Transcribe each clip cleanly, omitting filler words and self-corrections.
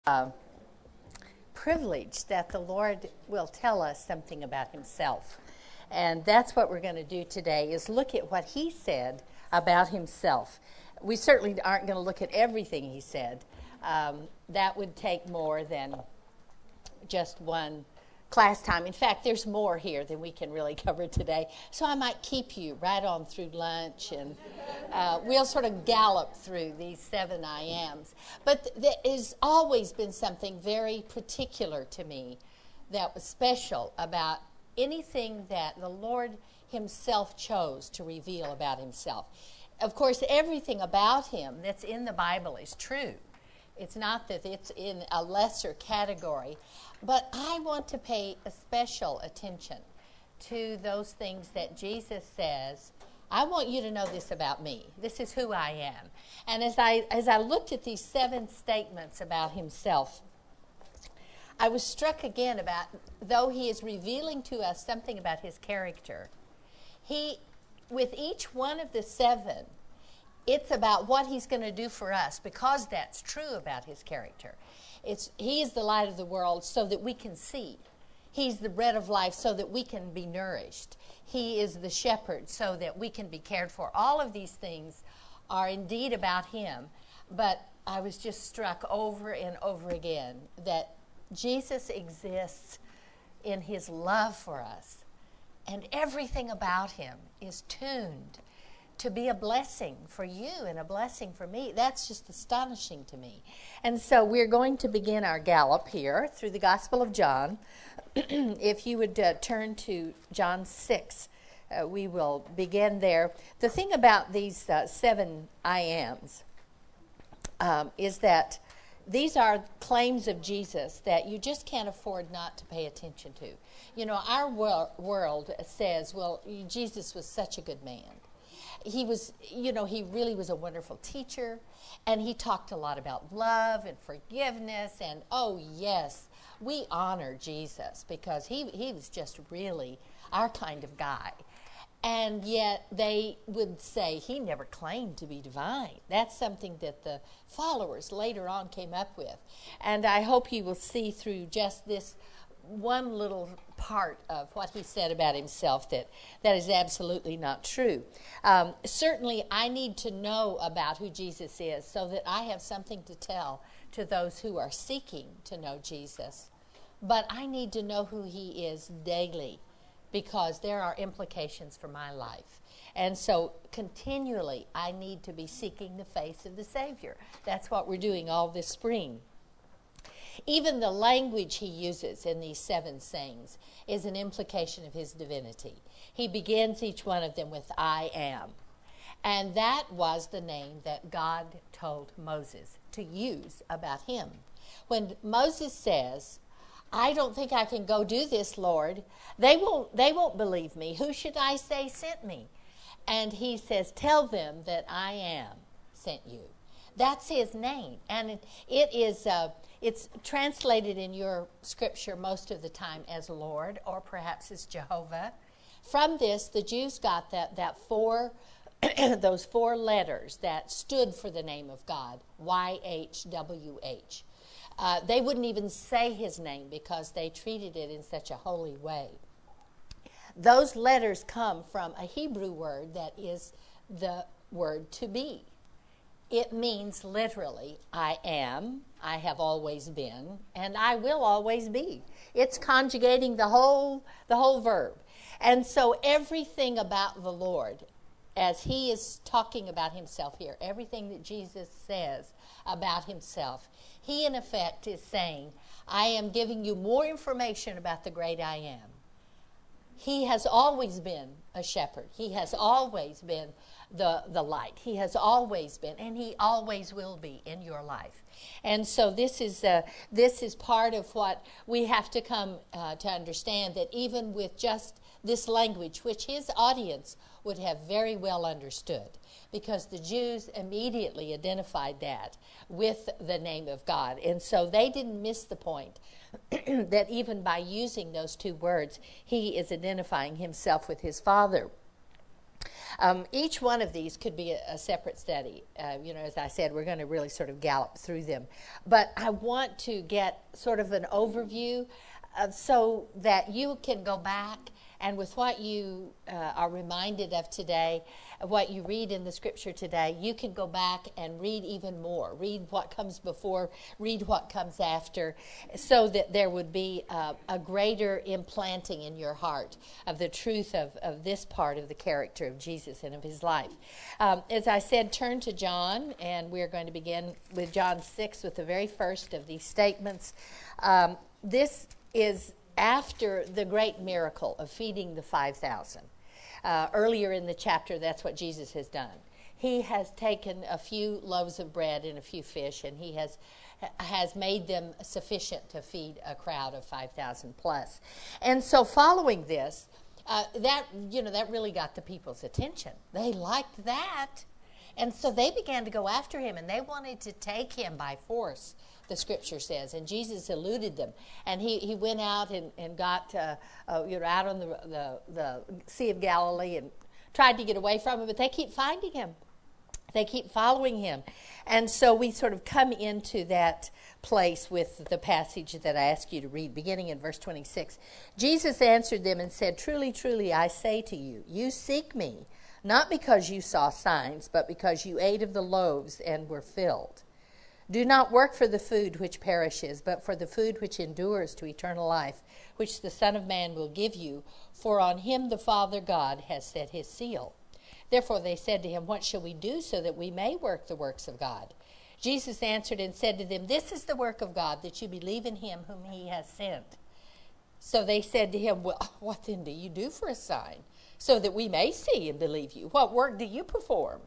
Privilege that the Lord will tell us something about himself. And that's what we're going to do today, is look at what he said about himself. We certainly aren't going to look at everything he said. That would take more than just one class time. In fact, there's more here than we can really cover today. So I might keep you right on through lunch, and we'll sort of gallop through these 7 I ams. But there has always been something very particular to me that was special about anything that the Lord himself chose to reveal about himself. Of course, everything about him that's in the Bible is true. It's not that it's in a lesser category, but I want to pay a special attention to those things that Jesus says, I want you to know this about me. This is who I am. And as I looked at these 7 statements about himself, I was struck again about, though he is revealing to us something about his character, with each one of the 7, it's about what he's going to do for us, because that's true about his character. He is the light of the world so that we can see. He's the bread of life so that we can be nourished. He is the shepherd so that we can be cared for. All of these things are indeed about him, but I was just struck over and over again that Jesus exists in his love for us, and everything about him is tuned to be a blessing for you and a blessing for me. That's just astonishing to me. And so we're going to begin our gallop here through the Gospel of John. If you would turn to John 6, we will begin there. The thing about these 7 I ams is that these are claims of Jesus that you just can't afford not to pay attention to. You know, our world says, well, Jesus was such a good man. He was, he really was a wonderful teacher, and he talked a lot about love and forgiveness, and oh yes, we honor Jesus because he was just really our kind of guy. And yet they would say he never claimed to be divine. That's something that the followers later on came up with. And I hope you will see through just this one little part of what he said about himself that is absolutely not true. Certainly, I need to know about who Jesus is so that I have something to tell to those who are seeking to know Jesus. But I need to know who he is daily, because there are implications for my life. And so continually, I need to be seeking the face of the Savior. That's what we're doing all this spring. Even the language he uses in these 7 sayings is an implication of his divinity. He begins each one of them with I am. And that was the name that God told Moses to use about him. When Moses says, I don't think I can go do this, Lord, they won't believe me. Who should I say sent me? And he says, tell them that I am sent you. That's his name. And it's translated in your scripture most of the time as Lord, or perhaps as Jehovah. From this, the Jews got that 4, those 4 letters that stood for the name of God, YHWH. They wouldn't even say his name because they treated it in such a holy way. Those letters come from a Hebrew word that is the word to be. It means literally, I am, I have always been, and I will always be. It's conjugating the whole verb. And so everything about the Lord, as he is talking about himself here, everything that Jesus says about himself, he in effect is saying, I am giving you more information about the great I am. He has always been a shepherd. He has always been the light. He has always been, and he always will be in your life. And so this is part of what we have to come to understand, that even with just this language, which his audience would have very well understood, because the Jews immediately identified that with the name of God. And so they didn't miss the point that even by using those 2 words, he is identifying himself with his Father. Each one of these could be a separate study. As I said, we're going to really sort of gallop through them. But I want to get sort of an overview so that you can go back and with what you are reminded of today, what you read in the scripture today, you can go back and read even more. Read what comes before, read what comes after, so that there would be a greater implanting in your heart of the truth of this part of the character of Jesus and of his life. As I said, turn to John, and we're going to begin with John 6 with the very first of these statements. This is after the great miracle of feeding the 5,000. Earlier in the chapter, that's what Jesus has done. He has taken a few loaves of bread and a few fish, and he has made them sufficient to feed a crowd of 5,000 plus. And so following this, that really got the people's attention. They liked that. And so they began to go after him, and they wanted to take him by force, the scripture says. And Jesus eluded them. And he went out and got out on the Sea of Galilee and tried to get away from him, but they keep finding him. They keep following him. And so we sort of come into that place with the passage that I asked you to read, beginning in verse 26. Jesus answered them and said, "Truly, truly, I say to you, you seek me, not because you saw signs, but because you ate of the loaves and were filled. Do not work for the food which perishes, but for the food which endures to eternal life, which the Son of Man will give you, for on him the Father God has set his seal." Therefore they said to him, "What shall we do so that we may work the works of God?" Jesus answered and said to them, "This is the work of God, that you believe in him whom he has sent." So they said to him, "Well, what then do you do for a sign, so that we may see and believe you? What work do you perform?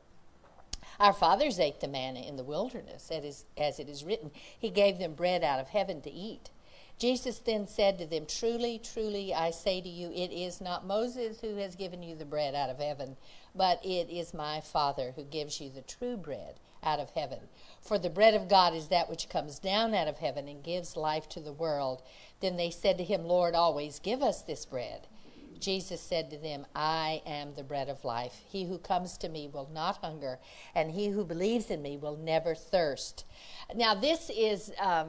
Our fathers ate the manna in the wilderness, as it is written, he gave them bread out of heaven to eat." Jesus then said to them, "Truly, truly, I say to you, it is not Moses who has given you the bread out of heaven, but it is my Father who gives you the true bread out of heaven. For the bread of God is that which comes down out of heaven and gives life to the world." Then they said to him, "Lord, always give us this bread." Jesus said to them, "I am the bread of life. He who comes to me will not hunger, and he who believes in me will never thirst." Now, this is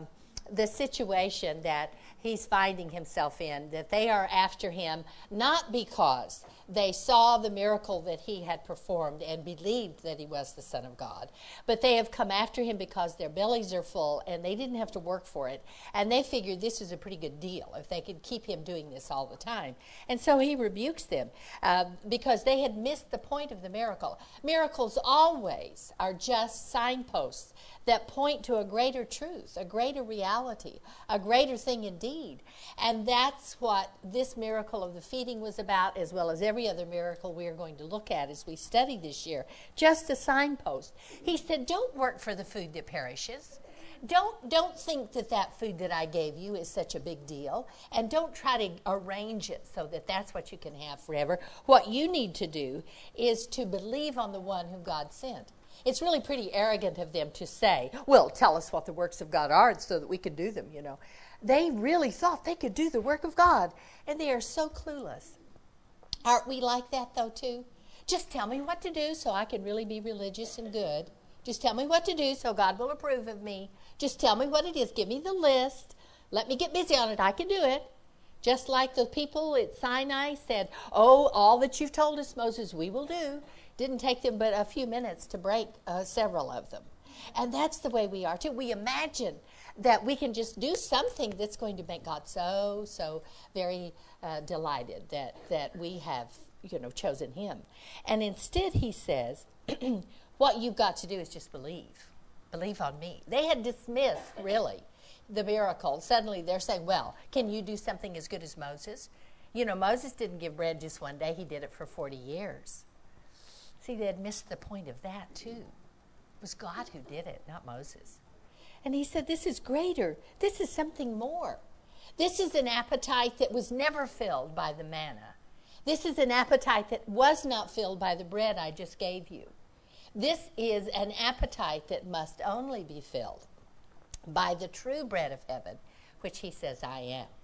the situation that he's finding himself in, that they are after him not because they saw the miracle that he had performed and believed that he was the Son of God, but they have come after him because their bellies are full and they didn't have to work for it, and they figured this was a pretty good deal if they could keep him doing this all the time. And so he rebukes them because they had missed the point of the miracle. Miracles always are just signposts that point to a greater truth, a greater reality, a greater thing indeed. And that's what this miracle of the feeding was about, as well as every other miracle we are going to look at as we study this year. Just a signpost. He said, don't work for the food that perishes. Don't think that food that I gave you is such a big deal. And don't try to arrange it so that that's what you can have forever. What you need to do is to believe on the one whom God sent. It's really pretty arrogant of them to say, "Well, tell us what the works of God are so that we can do them," They really thought they could do the work of God, and they are so clueless. Aren't we like that, though, too? Just tell me what to do so I can really be religious and good. Just tell me what to do so God will approve of me. Just tell me what it is. Give me the list. Let me get busy on it. I can do it. Just like the people at Sinai said, "Oh, all that you've told us, Moses, we will do." Didn't take them but a few minutes to break several of them. And that's the way we are, too. We imagine that we can just do something that's going to make God so very delighted that we have, chosen him. And instead he says, what you've got to do is just believe. Believe on me. They had dismissed, really, the miracle. Suddenly they're saying, well, can you do something as good as Moses? Moses didn't give bread just one day. He did it for 40 years. See, they had missed the point of that, too. It was God who did it, not Moses. And he said, this is greater. This is something more. This is an appetite that was never filled by the manna. This is an appetite that was not filled by the bread I just gave you. This is an appetite that must only be filled by the true bread of heaven, which he says, I am.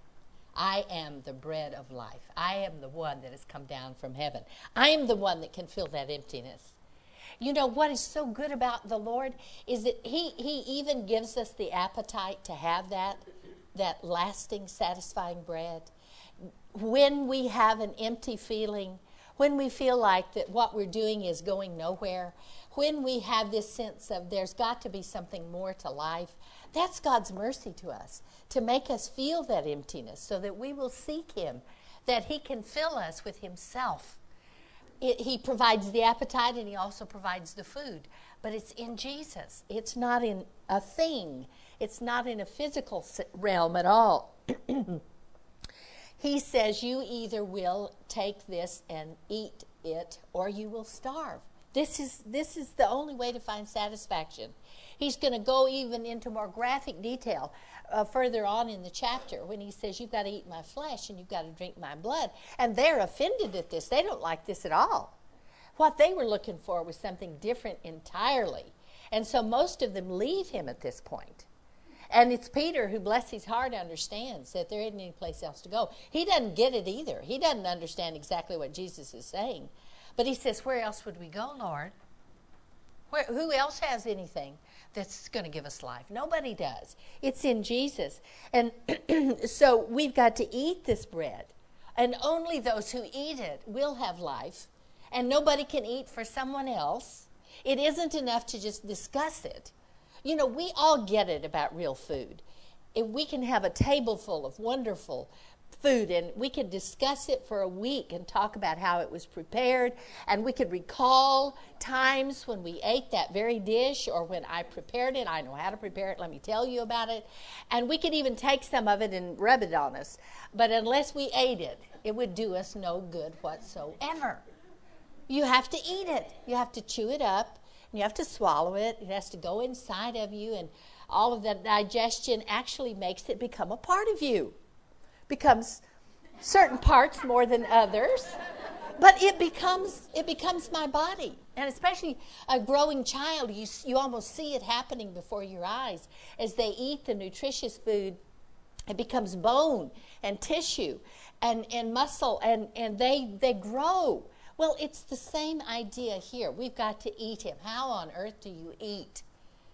I am the bread of life. I am the one that has come down from heaven. I am the one that can fill that emptiness. You know, what is so good about the Lord is that He even gives us the appetite to have that lasting, satisfying bread. When we have an empty feeling, when we feel like that what we're doing is going nowhere, when we have this sense of there's got to be something more to life, that's God's mercy to us, to make us feel that emptiness so that we will seek Him, that He can fill us with Himself. He provides the appetite and He also provides the food. But it's in Jesus. It's not in a thing. It's not in a physical realm at all. He says you either will take this and eat it or you will starve. This is the only way to find satisfaction. He's going to go even into more graphic detail further on in the chapter when he says you've got to eat my flesh and you've got to drink my blood. And they're offended at this. They don't like this at all. What they were looking for was something different entirely. And so most of them leave him at this point. And it's Peter who, bless his heart, understands that there isn't any place else to go. He doesn't get it either. He doesn't understand exactly what Jesus is saying. But he says, where else would we go, Lord? Who else has anything that's going to give us life? Nobody does. It's in Jesus. And so we've got to eat this bread. And only those who eat it will have life. And nobody can eat for someone else. It isn't enough to just discuss it. You know, we all get it about real food. If we can have a table full of wonderful food and we can discuss it for a week and talk about how it was prepared, and we could recall times when we ate that very dish or when I prepared it. I know how to prepare it. Let me tell you about it. And we could even take some of it and rub it on us. But unless we ate it, it would do us no good whatsoever. You have to eat it. You have to chew it up. You have to swallow it. It has to go inside of you, and all of that digestion actually makes it become a part of you. Becomes certain parts more than others, but it becomes my body. And especially a growing child, you almost see it happening before your eyes as they eat the nutritious food. It becomes bone and tissue and muscle, and they grow. Well, it's the same idea here. We've got to eat him. How on earth do you eat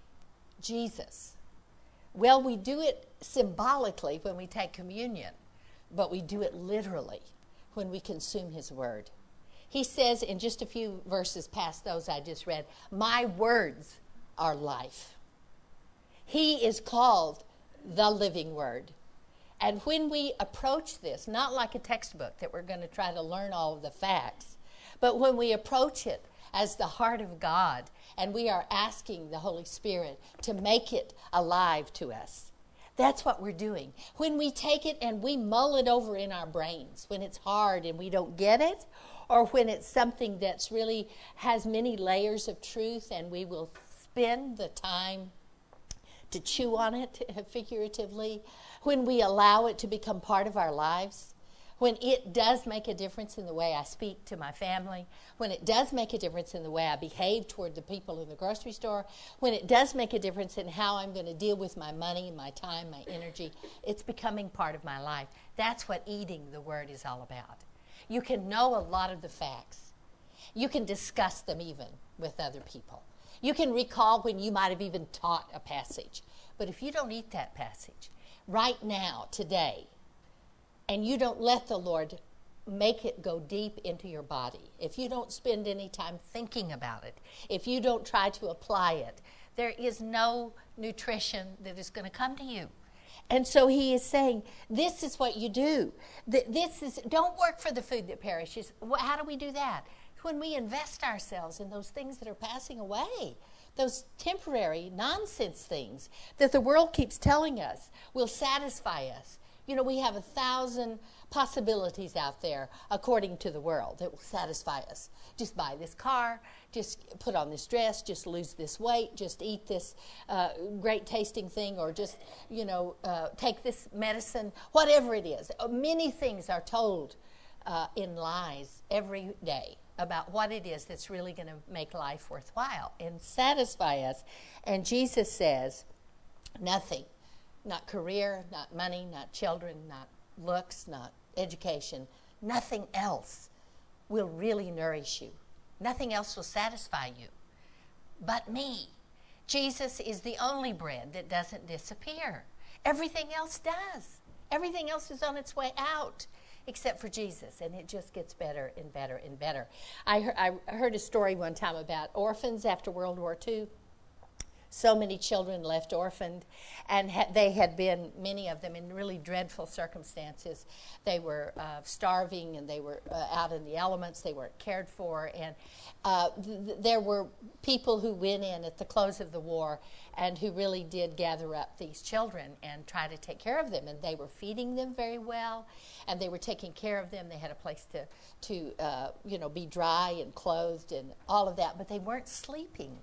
Jesus? Well, we do it symbolically when we take communion, but we do it literally when we consume his word. He says in just a few verses past those I just read, my words are life. He is called the living word. And when we approach this, not like a textbook that we're going to try to learn all of the facts, but when we approach it as the heart of God, and we are asking the Holy Spirit to make it alive to us, that's what we're doing. When we take it and we mull it over in our brains, when it's hard and we don't get it, or when it's something that's really has many layers of truth, and we will spend the time to chew on it, figuratively, when we allow it to become part of our lives, when it does make a difference in the way I speak to my family, when it does make a difference in the way I behave toward the people in the grocery store, when it does make a difference in how I'm going to deal with my money, my time, my energy, it's becoming part of my life. That's what eating the word is all about. You can know a lot of the facts. You can discuss them even with other people. You can recall when you might have even taught a passage. But if you don't eat that passage right now, today, and you don't let the Lord make it go deep into your body, if you don't spend any time thinking about it, if you don't try to apply it, there is no nutrition that is going to come to you. And so he is saying, this is what you do. Don't work for the food that perishes. How do we do that? When we invest ourselves in those things that are passing away, those temporary nonsense things that the world keeps telling us will satisfy us. You know, we have 1,000 possibilities out there, according to the world, that will satisfy us. Just buy this car, just put on this dress, just lose this weight, just eat this great tasting thing, or just, take this medicine, whatever it is. Many things are told in lies every day about what it is that's really going to make life worthwhile and satisfy us. And Jesus says, nothing. Not career, not money, not children, not looks, not education, nothing else will really nourish you. Nothing else will satisfy you but me. Jesus is the only bread that doesn't disappear. Everything else does. Everything else is on its way out except for Jesus, and it just gets better and better and better. I heard a story one time about orphans after World War II. So many children left orphaned, and they had been, many of them, in really dreadful circumstances. They were starving, and they were out in the elements. They weren't cared for, and there were people who went in at the close of the war and who really did gather up these children and try to take care of them. And they were feeding them very well, and they were taking care of them. They had a place to be dry and clothed and all of that, but they weren't sleeping.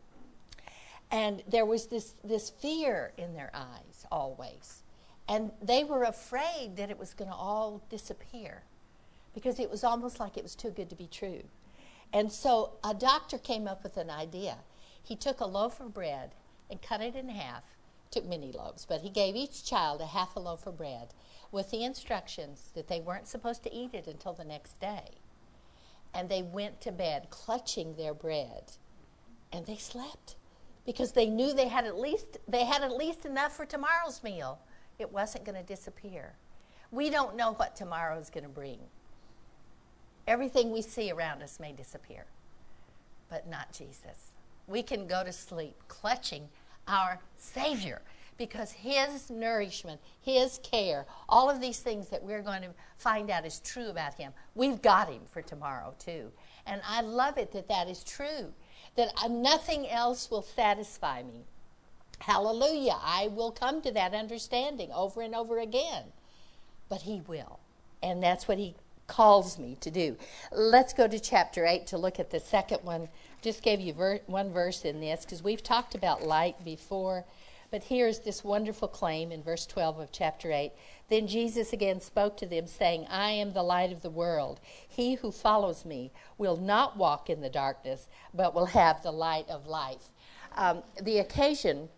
And there was this fear in their eyes always. And they were afraid that it was going to all disappear because it was almost like it was too good to be true. And so a doctor came up with an idea. He took a loaf of bread and cut it in half, took many loaves, but he gave each child a half a loaf of bread with the instructions that they weren't supposed to eat it until the next day. And they went to bed clutching their bread, and they slept. Because they knew they had at least enough for tomorrow's meal. It wasn't going to disappear. We don't know what tomorrow is going to bring. Everything we see around us may disappear, but not Jesus. We can go to sleep clutching our Savior because His nourishment, His care, all of these things that we're going to find out is true about Him, we've got Him for tomorrow too. And I love it that is true. That nothing else will satisfy me. Hallelujah. I will come to that understanding over and over again. But He will. And that's what He calls me to do. Let's go to chapter 8 to look at the second one. Just gave you one verse in this because we've talked about light before. But here's this wonderful claim in verse 12 of chapter 8. Then Jesus again spoke to them, saying, I am the light of the world. He who follows me will not walk in the darkness, but will have the light of life. The occasion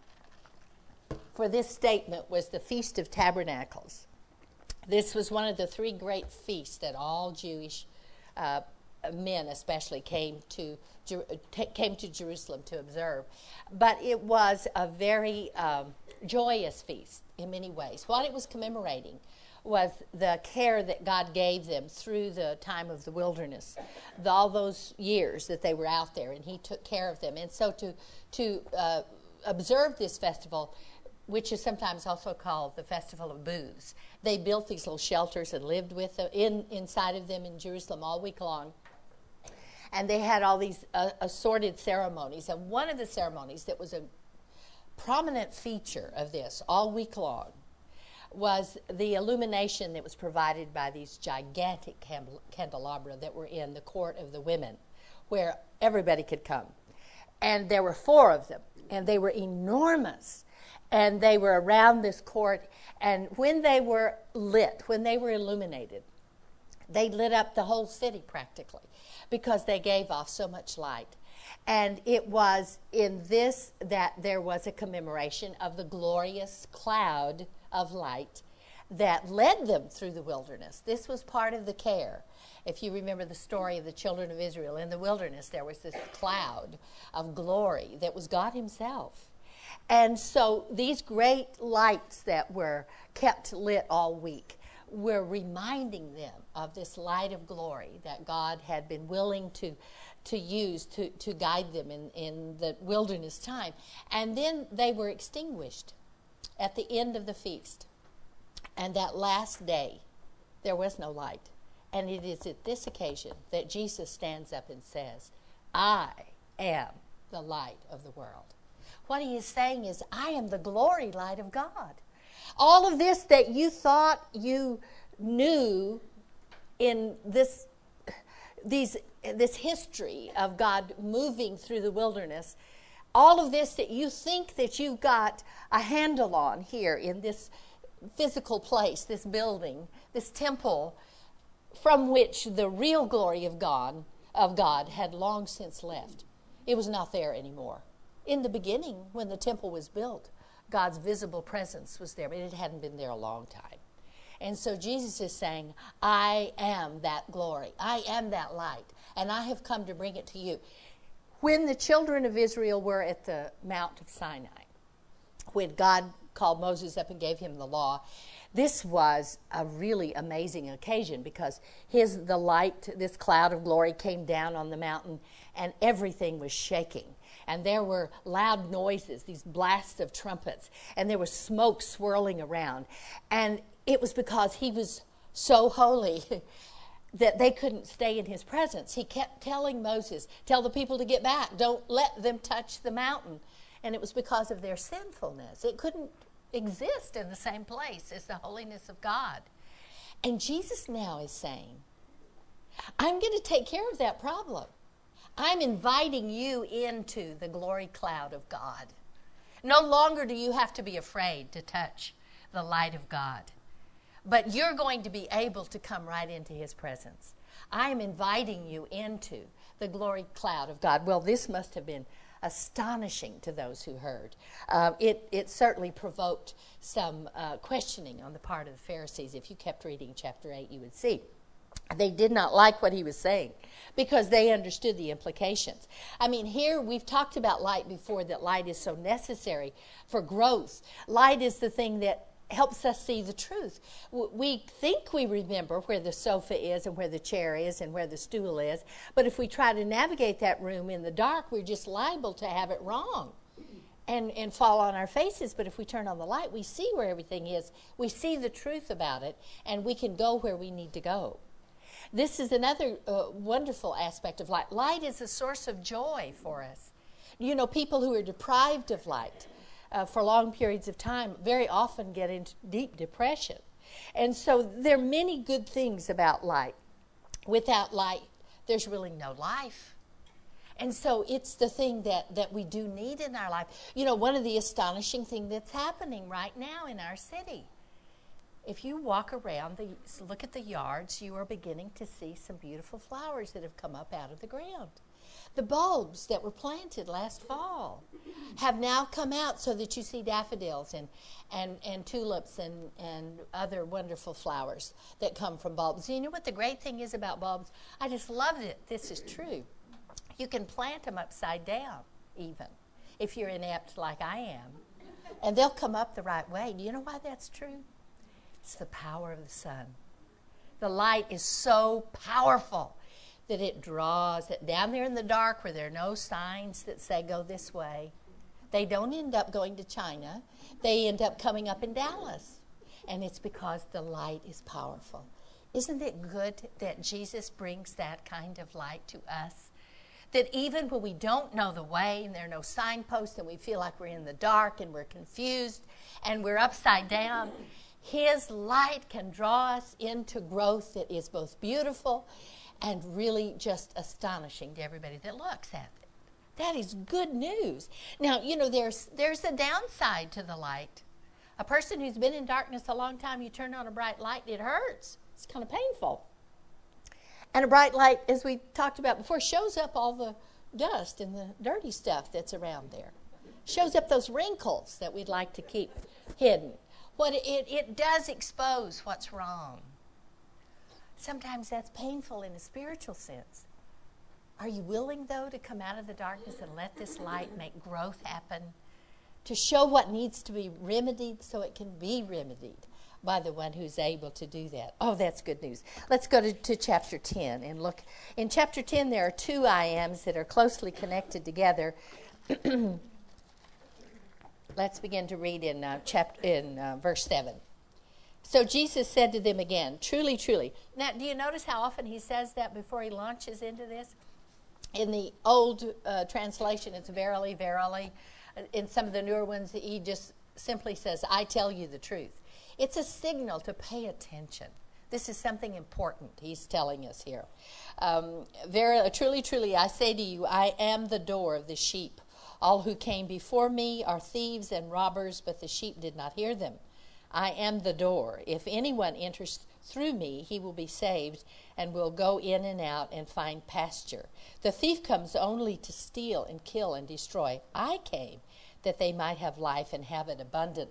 for this statement was the Feast of Tabernacles. This was one of the three great feasts that all Jewish men especially came to Jerusalem to observe. But it was a very joyous feast in many ways. What it was commemorating was the care that God gave them through the time of the wilderness, all those years that they were out there, and He took care of them. And so to observe this festival, which is sometimes also called the Festival of Booths, they built these little shelters and lived with them inside of them in Jerusalem all week long. And they had all these assorted ceremonies. And one of the ceremonies that was a prominent feature of this all week long was the illumination that was provided by these gigantic candelabra that were in the court of the women, where everybody could come. And there were 4 of them, and they were enormous. And they were around this court. And when they were lit, when they were illuminated, they lit up the whole city practically because they gave off so much light. And it was in this that there was a commemoration of the glorious cloud of light that led them through the wilderness. This was part of the care. If you remember the story of the children of Israel in the wilderness, there was this cloud of glory that was God Himself. And so these great lights that were kept lit all week were reminding them of this light of glory that God had been willing to use to guide them in the wilderness time. And then they were extinguished at the end of the feast. And that last day, there was no light. And it is at this occasion that Jesus stands up and says, I am the light of the world. What He is saying is, I am the glory light of God. All of this that you thought you knew in this history of God moving through the wilderness, all of this that you think that you've got a handle on here in this physical place, this building, this temple, from which the real glory of God had long since left. It was not there anymore. In the beginning, when the temple was built, God's visible presence was there, but it hadn't been there a long time. And so Jesus is saying, I am that glory. I am that light. And I have come to bring it to you. When the children of Israel were at the Mount of Sinai, when God called Moses up and gave him the law, this was a really amazing occasion because the light, this cloud of glory came down on the mountain and everything was shaking. And there were loud noises, these blasts of trumpets, and there was smoke swirling around. And it was because he was so holy that they couldn't stay in his presence. He kept telling Moses, tell the people to get back. Don't let them touch the mountain. And it was because of their sinfulness. It couldn't exist in the same place as the holiness of God. And Jesus now is saying, I'm going to take care of that problem. I'm inviting you into the glory cloud of God. No longer do you have to be afraid to touch the light of God. But you're going to be able to come right into his presence. I am inviting you into the glory cloud of God. Well, this must have been astonishing to those who heard. It certainly provoked some questioning on the part of the Pharisees. If you kept reading chapter 8, you would see. They did not like what he was saying because they understood the implications. I mean, here we've talked about light before, that light is so necessary for growth. Light is the thing that helps us see the truth. We think we remember where the sofa is and where the chair is and where the stool is, but if we try to navigate that room in the dark, we're just liable to have it wrong and fall on our faces. But if we turn on the light, we see where everything is. We see the truth about it, and we can go where we need to go. This is another wonderful aspect of light. Light is a source of joy for us. You know, people who are deprived of light for long periods of time very often get into deep depression. And so there are many good things about light. Without light, there's really no life. And so it's the thing that we do need in our life. You know, one of the astonishing things that's happening right now in our city, if you walk around, look at the yards, you are beginning to see some beautiful flowers that have come up out of the ground. The bulbs that were planted last fall have now come out so that you see daffodils and tulips and other wonderful flowers that come from bulbs. You know what the great thing is about bulbs? I just love it. This is true. You can plant them upside down even if you're inept like I am. And they'll come up the right way. Do you know why that's true? It's the power of the sun. The light is so powerful that it draws it down there in the dark where there are no signs that say go this way. They don't end up going to China. They end up coming up in Dallas. And it's because the light is powerful. Isn't it good that Jesus brings that kind of light to us? That even when we don't know the way and there are no signposts and we feel like we're in the dark and we're confused and we're upside down, his light can draw us into growth that is both beautiful and really just astonishing to everybody that looks at it. That is good news. Now, you know, there's a downside to the light. A person who's been in darkness a long time, you turn on a bright light, it hurts. It's kind of painful. And a bright light, as we talked about before, shows up all the dust and the dirty stuff that's around there. Shows up those wrinkles that we'd like to keep hidden. It does expose what's wrong. Sometimes that's painful in a spiritual sense. Are you willing, though, to come out of the darkness and let this light make growth happen? To show what needs to be remedied so it can be remedied by the one who's able to do that. Oh, that's good news. Let's go to chapter 10 and look. In chapter 10, there are two I ams that are closely connected together. Let's begin to read in verse 7. So Jesus said to them again, truly, truly. Now, do you notice how often he says that before he launches into this? In the old translation, it's verily, verily. In some of the newer ones, he just simply says, I tell you the truth. It's a signal to pay attention. This is something important he's telling us here. Verily, truly, truly, I say to you, I am the door of the sheep. All who came before me are thieves and robbers, but the sheep did not hear them. I am the door. If anyone enters through me, he will be saved and will go in and out and find pasture. The thief comes only to steal and kill and destroy. I came that they might have life and have it abundantly.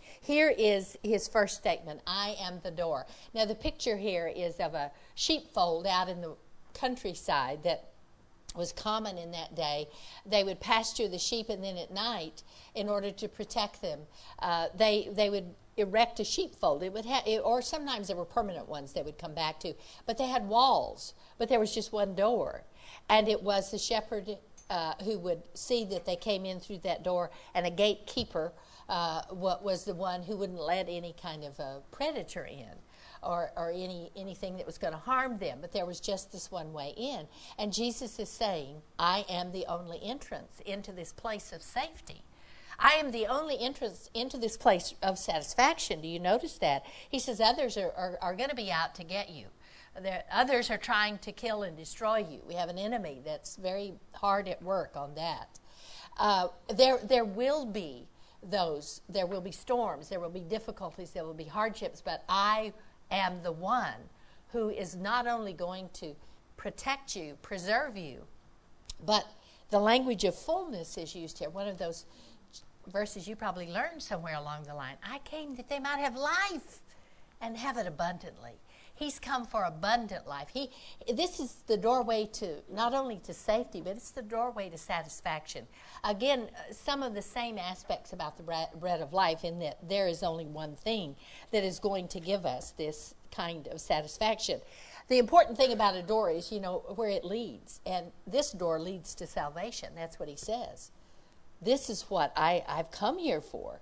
Here is his first statement, I am the door. Now the picture here is of a sheepfold out in the countryside that was common in that day. They would pasture the sheep, and then at night, in order to protect them, they would erect a sheepfold. Or sometimes there were permanent ones they would come back to. But they had walls, but there was just one door. And it was the shepherd who would see that they came in through that door, and a gatekeeper was the one who wouldn't let any kind of predator in or anything that was going to harm them. But there was just this one way in. And Jesus is saying, I am the only entrance into this place of safety. I am the only entrance into this place of satisfaction. Do you notice that? He says others are going to be out to get you. Others are trying to kill and destroy you. We have an enemy that's very hard at work on that. There will be there will be storms, there will be difficulties, there will be hardships, but I am the one who is not only going to protect you, preserve you, but the language of fullness is used here. One of those verses you probably learned somewhere along the line. I came that they might have life and have it abundantly. He's come for abundant life. This is the doorway to not only to safety, but it's the doorway to satisfaction. Again, some of the same aspects about the bread of life, in that there is only one thing that is going to give us this kind of satisfaction. The important thing about a door is, where it leads. And this door leads to salvation. That's what he says. This is what I've come here for.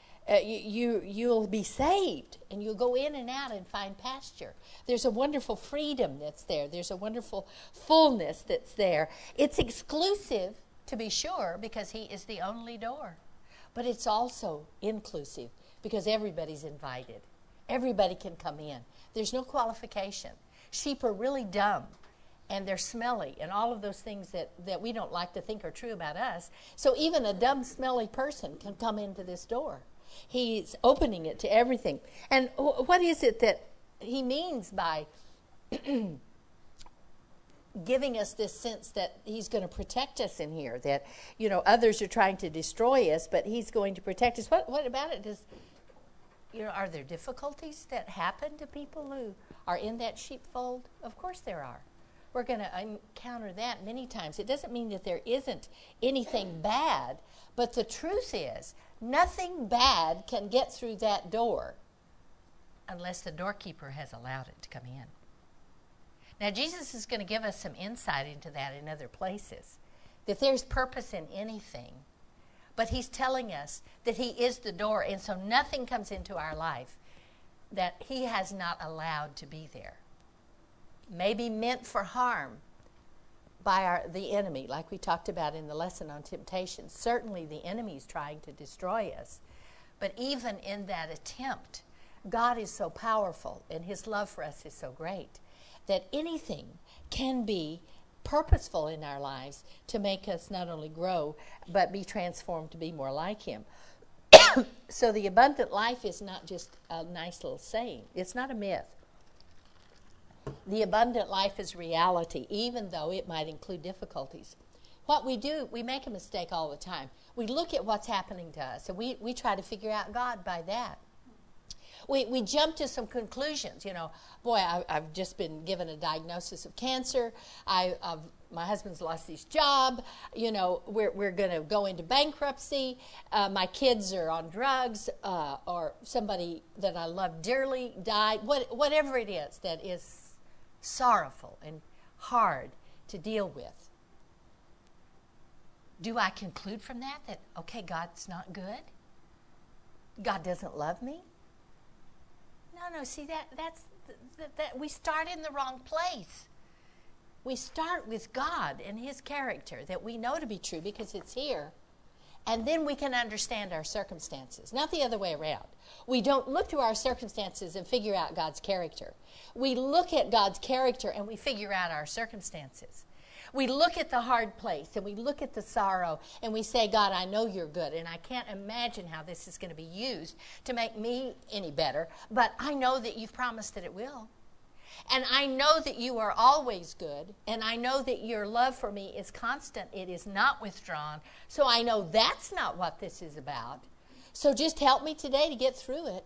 You'll be saved, and you'll go in and out and find pasture. There's a wonderful freedom that's there. There's a wonderful fullness that's there. It's exclusive, to be sure, because he is the only door. But it's also inclusive, because everybody's invited. Everybody can come in. There's no qualification. Sheep are really dumb, and they're smelly, and all of those things that we don't like to think are true about us. So even a dumb, smelly person can come into this door. He's opening it to everything. And what is it that he means by giving us this sense that he's going to protect us in here, that, others are trying to destroy us, but he's going to protect us? What about it? Are there difficulties that happen to people who are in that sheepfold? Of course there are. We're going to encounter that many times. It doesn't mean that there isn't anything bad, but the truth is, nothing bad can get through that door unless the doorkeeper has allowed it to come in. Now, Jesus is going to give us some insight into that in other places, that there's purpose in anything, but he's telling us that he is the door, and so nothing comes into our life that he has not allowed to be there. Maybe meant for harm by the enemy, like we talked about in the lesson on temptation. Certainly the enemy is trying to destroy us. But even in that attempt, God is so powerful and his love for us is so great that anything can be purposeful in our lives to make us not only grow, but be transformed to be more like him. So the abundant life is not just a nice little saying. It's not a myth. The abundant life is reality, even though it might include difficulties. What we do, we make a mistake all the time. We look at what's happening to us, and we try to figure out God by that. We jump to some conclusions. I've just been given a diagnosis of cancer. My husband's lost his job. We're going to go into bankruptcy. My kids are on drugs, or somebody that I love dearly died. Whatever it is that is sorrowful and hard to deal with. Do I conclude from that, okay, God's not good? God doesn't love me? No, see, that's we start in the wrong place. We start with God and his character that we know to be true because it's here. And then we can understand our circumstances, not the other way around. We don't look to our circumstances and figure out God's character. We look at God's character and we figure out our circumstances. We look at the hard place and we look at the sorrow and we say, God, I know you're good, and I can't imagine how this is going to be used to make me any better, but I know that you've promised that it will. And I know that you are always good, and I know that your love for me is constant. It is not withdrawn. So I know that's not what this is about. So just help me today to get through it.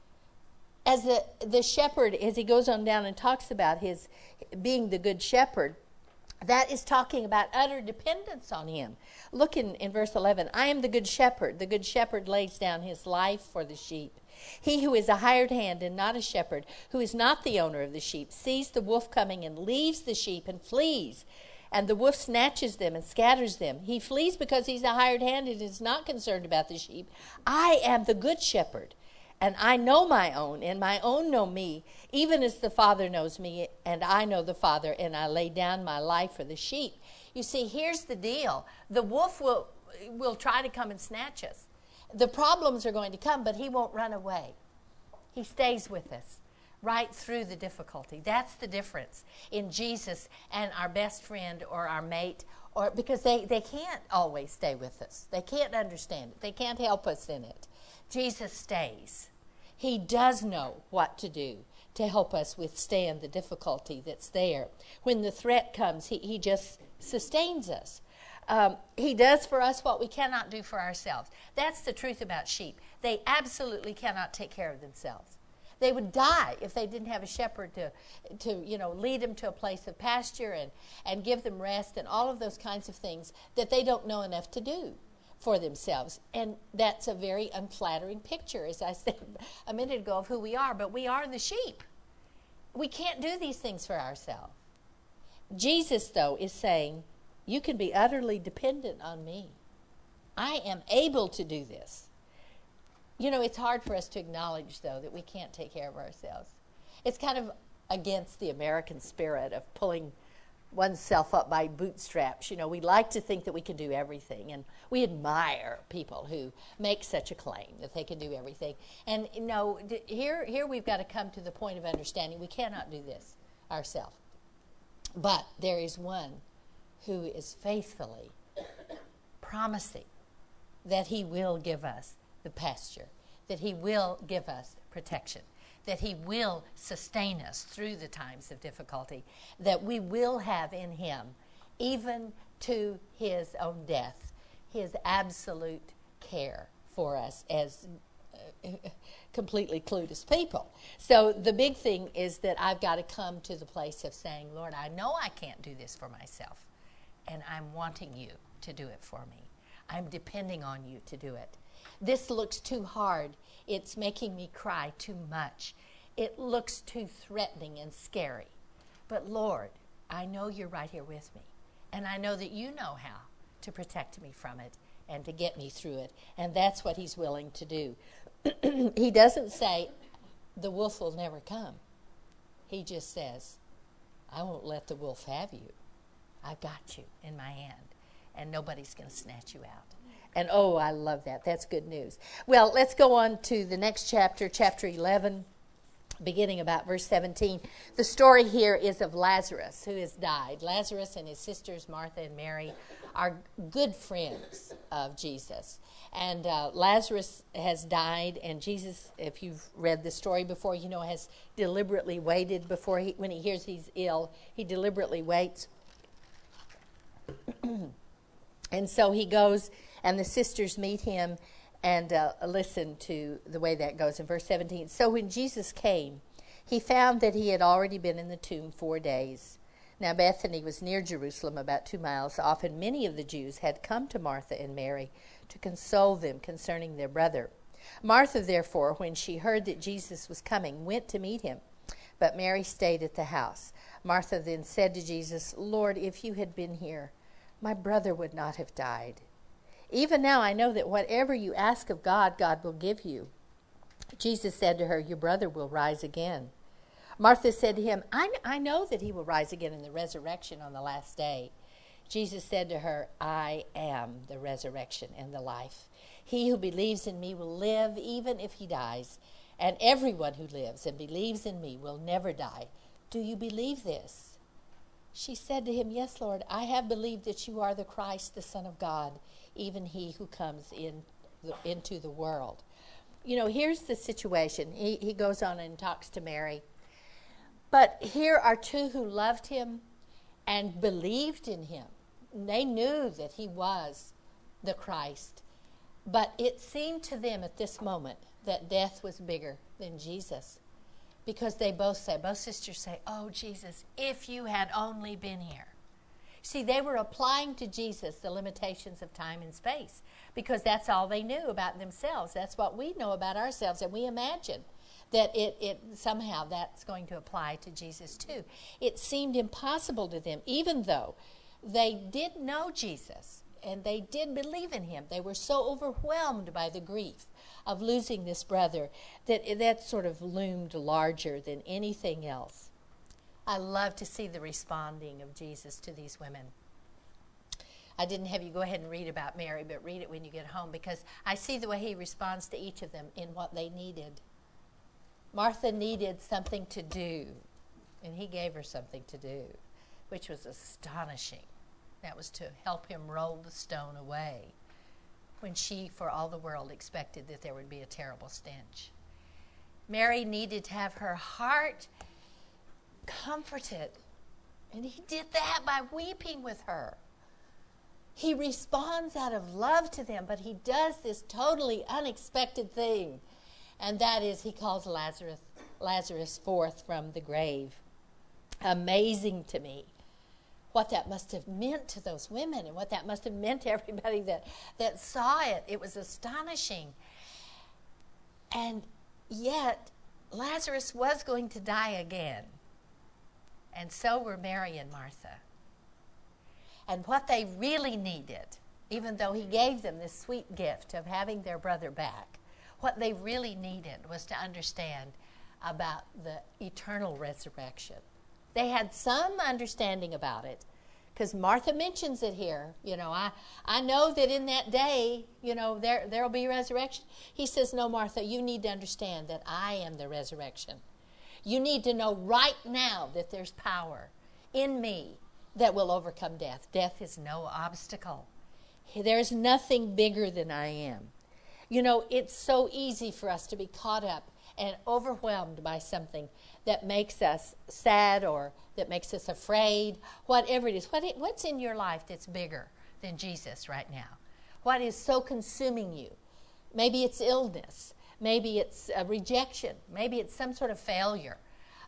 As the shepherd, as he goes on down and talks about his being the good shepherd, that is talking about utter dependence on him. Look in verse 11. I am the good shepherd. The good shepherd lays down his life for the sheep. He who is a hired hand and not a shepherd, who is not the owner of the sheep, sees the wolf coming and leaves the sheep and flees. And the wolf snatches them and scatters them. He flees because he's a hired hand and is not concerned about the sheep. I am the good shepherd, and I know my own, and my own know me, even as the Father knows me, and I know the Father, and I lay down my life for the sheep. You see, here's the deal. The wolf will try to come and snatch us. The problems are going to come, but he won't run away. He stays with us right through the difficulty. That's the difference in Jesus and our best friend or our mate, or because they can't always stay with us. They can't understand it. They can't help us in it. Jesus stays. He does know what to do to help us withstand the difficulty that's there. When the threat comes, he just sustains us. He does for us what we cannot do for ourselves. That's the truth about sheep. They absolutely cannot take care of themselves. They would die if they didn't have a shepherd to lead them to a place of pasture and give them rest and all of those kinds of things that they don't know enough to do for themselves. And that's a very unflattering picture, as I said a minute ago, of who we are. But we are the sheep. We can't do these things for ourselves. Jesus, though, is saying, you can be utterly dependent on me. I am able to do this. You know, it's hard for us to acknowledge, though, that we can't take care of ourselves. It's kind of against the American spirit of pulling oneself up by bootstraps. You know, we like to think that we can do everything, and we admire people who make such a claim that they can do everything. And, you know, here we've got to come to the point of understanding we cannot do this ourselves. But there is one who is faithfully promising that he will give us the pasture, that he will give us protection, that he will sustain us through the times of difficulty, that we will have in him, even to his own death, his absolute care for us as completely clueless people. So the big thing is that I've got to come to the place of saying, Lord, I know I can't do this for myself, and I'm wanting you to do it for me. I'm depending on you to do it. This looks too hard. It's making me cry too much. It looks too threatening and scary. But Lord, I know you're right here with me. And I know that you know how to protect me from it and to get me through it. And that's what he's willing to do. He doesn't say, the wolf will never come. He just says, I won't let the wolf have you. I've got you in my hand. And nobody's going to snatch you out. And oh, I love that. That's good news. Well, let's go on to the next chapter, chapter 11, beginning about verse 17. The story here is of Lazarus, who has died. Lazarus and his sisters, Martha and Mary, are good friends of Jesus. And Lazarus has died, and Jesus, if you've read the story before, you know, has deliberately waited before when he hears he's ill, he deliberately waits. And so he goes, and the sisters meet him, and listen to the way that goes in verse 17. So when Jesus came, he found that he had already been in the tomb 4 days. Now Bethany was near Jerusalem, about 2 miles off, and many of the Jews had come to Martha and Mary to console them concerning their brother. Martha, therefore, when she heard that Jesus was coming, went to meet him, but Mary stayed at the house. Martha then said to Jesus, Lord, if you had been here, my brother would not have died. Even now I know that whatever you ask of God, God will give you. Jesus said to her, your brother will rise again. Martha said to him, I know that he will rise again in the resurrection on the last day. Jesus said to her, I am the resurrection and the life. He who believes in me will live even if he dies, and everyone who lives and believes in me will never die. Do you believe this? She said to him, yes, Lord, I have believed that you are the Christ, the Son of God, even he who comes into the world. You know, here's the situation. He goes on and talks to Mary. But here are two who loved him and believed in him. They knew that he was the Christ. But it seemed to them at this moment that death was bigger than Jesus, because they both sisters say, "Oh, Jesus, if you had only been here." See, they were applying to Jesus the limitations of time and space, because that's all they knew about themselves. That's what we know about ourselves, and we imagine that it somehow that's going to apply to Jesus too. It seemed impossible to them, even though they did know Jesus and they did believe in him. They were so overwhelmed by the grief of losing this brother that sort of loomed larger than anything else. I love to see the responding of Jesus to these women. I didn't have you go ahead and read about Mary, but read it when you get home, because I see the way he responds to each of them in what they needed. Martha needed something to do, and he gave her something to do, which was astonishing. That was to help him roll the stone away, when she, for all the world, expected that there would be a terrible stench. Mary needed to have her heart comforted, and he did that by weeping with her. He responds out of love to them, but he does this totally unexpected thing, and that is he calls Lazarus forth from the grave. Amazing to me what that must have meant to those women, and what that must have meant to everybody that saw it. It was astonishing. And yet, Lazarus was going to die again. And so were Mary and Martha. And what they really needed, even though he gave them this sweet gift of having their brother back, what they really needed was to understand about the eternal resurrection. They had some understanding about it, because Martha mentions it here. I know that in that day, there'll be resurrection. He says, no, Martha, you need to understand that I am the resurrection. You need to know right now that there's power in me that will overcome death. Death is no obstacle. There's nothing bigger than I am. It's so easy for us to be caught up and overwhelmed by something that makes us sad or that makes us afraid, whatever it is. What's in your life that's bigger than Jesus right now? What is so consuming you? Maybe it's illness. Maybe it's rejection. Maybe it's some sort of failure.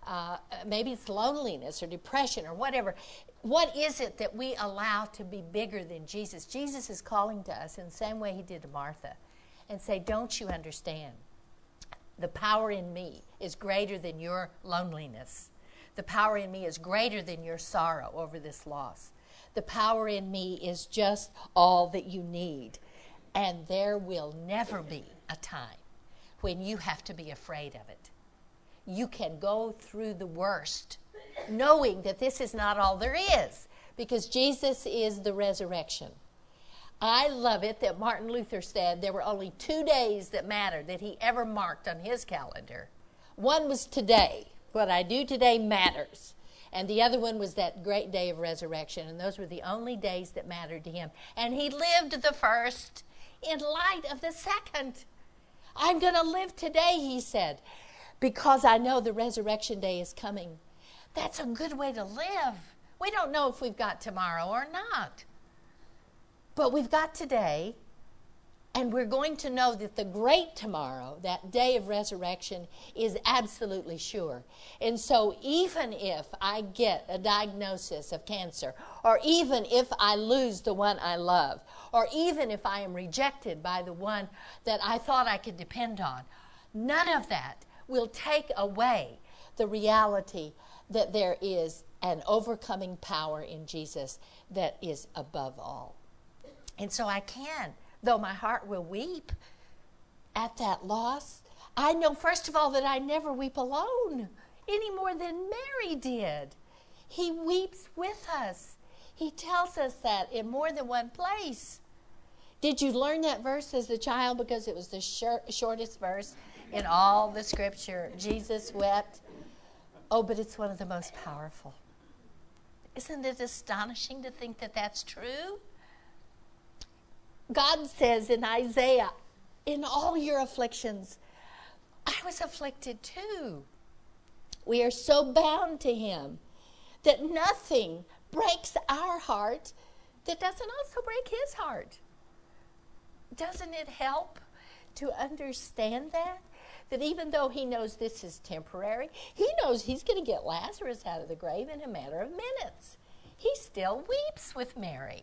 Maybe it's loneliness or depression or whatever. What is it that we allow to be bigger than Jesus? Jesus is calling to us in the same way he did to Martha, and say, don't you understand? The power in me is greater than your loneliness. The power in me is greater than your sorrow over this loss. The power in me is just all that you need. And there will never be a time when you have to be afraid of it. You can go through the worst knowing that this is not all there is, because Jesus is the resurrection. I love it that Martin Luther said there were only 2 days that mattered that he ever marked on his calendar. One was today. What I do today matters. And the other one was that great day of resurrection. And those were the only days that mattered to him. And he lived the first in light of the second. I'm going to live today, he said, because I know the resurrection day is coming. That's a good way to live. We don't know if we've got tomorrow or not. But we've got today, and we're going to know that the great tomorrow, that day of resurrection, is absolutely sure. And so even if I get a diagnosis of cancer, or even if I lose the one I love, or even if I am rejected by the one that I thought I could depend on, none of that will take away the reality that there is an overcoming power in Jesus that is above all. And so I can, though my heart will weep at that loss, I know, first of all, that I never weep alone any more than Mary did. He weeps with us. He tells us that in more than one place. Did you learn that verse as a child? Because it was the shortest verse in all the scripture. Jesus wept. Oh, but it's one of the most powerful. Isn't it astonishing to think that that's true? God says in Isaiah, in all your afflictions, I was afflicted too. We are so bound to him that nothing breaks our heart that doesn't also break his heart. doesn't it help to understand that? That even though he knows this is temporary, he knows he's going to get Lazarus out of the grave in a matter of minutes. He still weeps with Mary.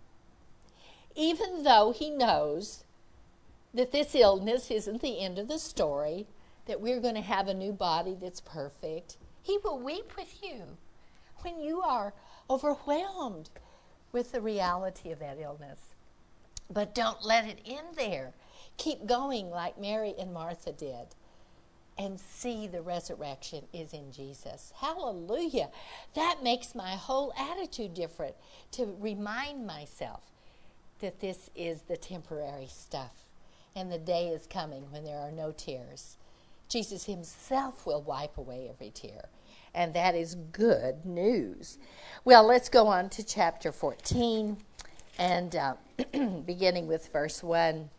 Even though he knows that this illness isn't the end of the story, that we're going to have a new body that's perfect, he will weep with you when you are overwhelmed with the reality of that illness. But don't let it end there. Keep going like Mary and Martha did, and see the resurrection is in Jesus. Hallelujah. That makes my whole attitude different, to remind myself that this is the temporary stuff, and the day is coming when there are no tears. Jesus himself will wipe away every tear, and that is good news. Well, let's go on to chapter 14, and beginning with verse 1.